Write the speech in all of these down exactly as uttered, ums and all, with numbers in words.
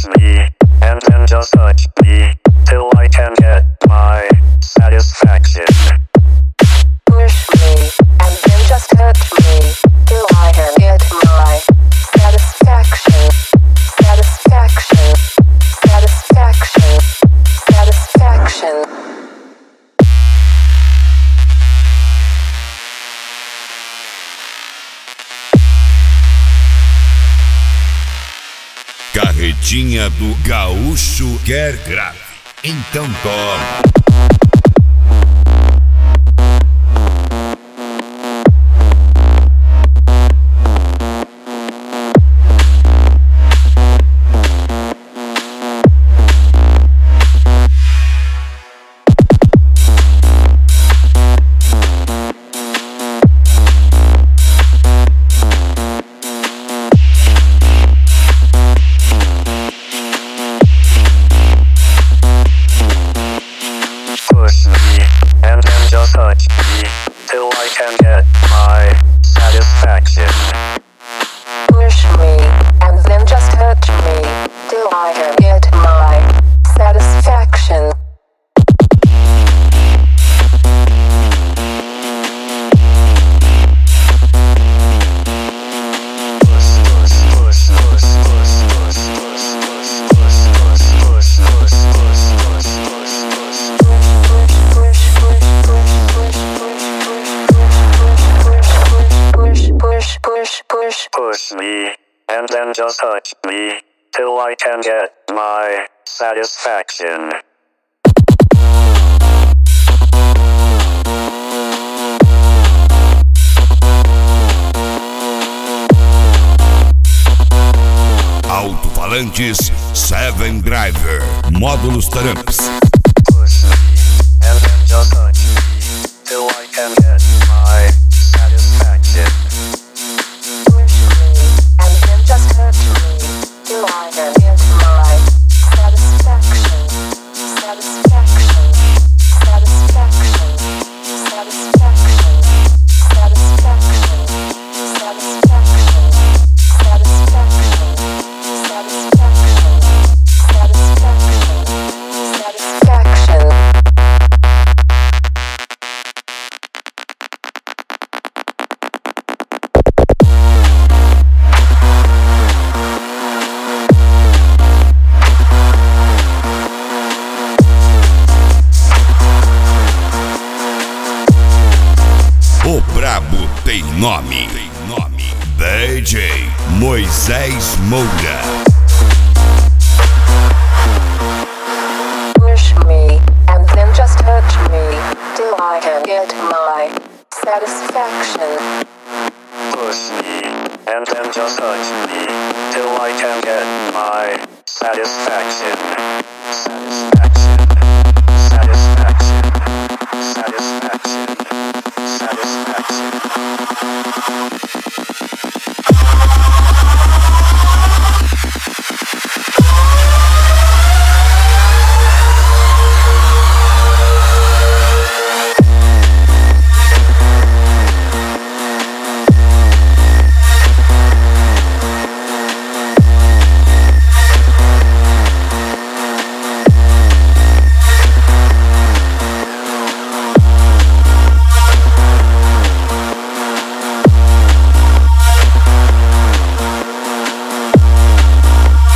Push me, and then just touch me, till I can get my satisfaction. Push me, and then just touch me, till I can get my satisfaction. Satisfaction. Satisfaction. Satisfaction. Carretinha do Gaúcho quer grave, então toma. Push me, and then just touch me, till I can get my satisfaction. Push me, and then just touch me, till I can get my satisfaction. Push me, and then just touch me, till I can get my satisfaction. Alto-falantes Seven Driver, módulos Taramps. Push me, and then just touch me, till I can get my satisfaction. Just touch me, till I can get my satisfaction. Satisfaction. Satisfaction. Satisfaction. Satisfaction. Satisfaction. Satisfaction. Satisfaction. Satisfaction. Satisfaction. O brabo tem nome, tem nome. D J Moisés Moura. Push me, and then just touch me, till I can get my satisfaction. Push me, and then just touch me, till I can get my satisfaction. Satisfaction. Satisfaction. Satisfaction. Satisfaction.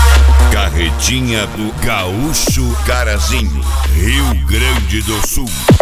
Carretinha do Gaúcho Carazinho, Rio Grande do Sul.